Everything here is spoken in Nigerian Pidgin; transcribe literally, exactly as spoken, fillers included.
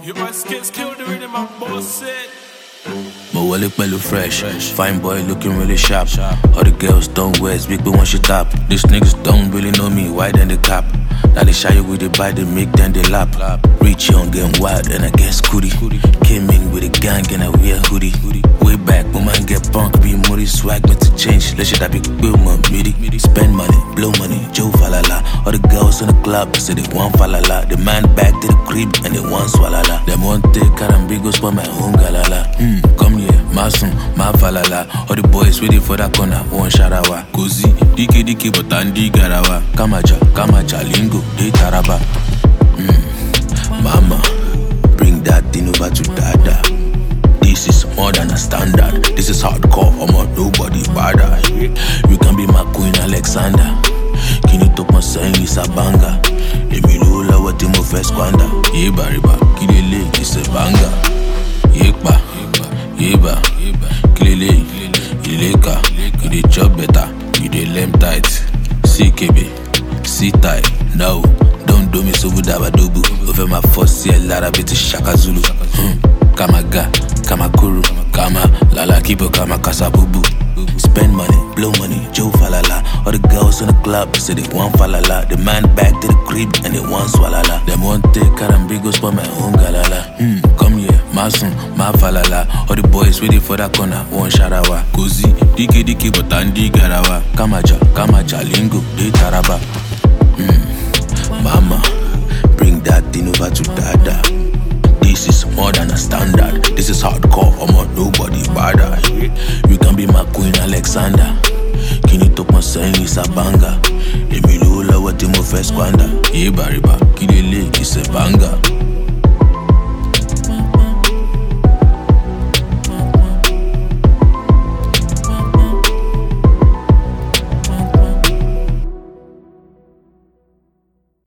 You must get skilled the rhythm and boss it. My wallet belly fresh. Fine boy looking really sharp. All the girls don't wear big but when she tap. These niggas don't really know me, why then they cap? Now they shy with the bite, they make then they lap. Rich young, getting wild, and I get scooty. Came in with a gang and I wear hoodie. Way back, when man get punk, be moody, swag me to change. Let shit that be bill man, midi. Spend money, blow money, Joe falala. All the girls in the club say they want falala. The man back to the crib and they want swalala. Them want take carambigos for my own galala. Hmm, come here, my son, my falala. All the boys waiting for that corner, one sharawa. Kozi, diki diki but andi garawa. Kamacha, kamacha, lingo, de taraba. Hmm. Mama, bring that thing over to dada. This is more than a standard. This is hardcore, I'm on nobody bother. You can be my queen Alexander. Can you talk my saying is a banger? Emilula what you move first squander. Yeba riba, kilele, it's a banger. Yekba, yeba, kilele, ileka. You dey chop better, you dey lem tight. C K B, C tight, no. Don't do me so good abadobu. Over my first year, Lara bit Shaka Zulu. Hmm. Kamaga, Kamakuru, Kama, Lala Kibo, Kama Kasabubu. Spend money, blow money, Joe falala. All the girls in the club say they want falala. The man back to the crib and they want swalala. Them want take carambigos for my own galala. Hmm, come here, my son, my falala. All the boys waiting for that corner, one sharawa. Kozi, diki diki but andi garawa. Kamacha, kamacha, lingo, de taraba. Hmm. Mama, bring that thing over to dada. This is more than a standard. This is hardcore, I'm on nobody bother. You can be my queen Alexander. Can you talk my saying is a banger? Emilula what you move first squander. Yeba riba, kilele, it's a banger.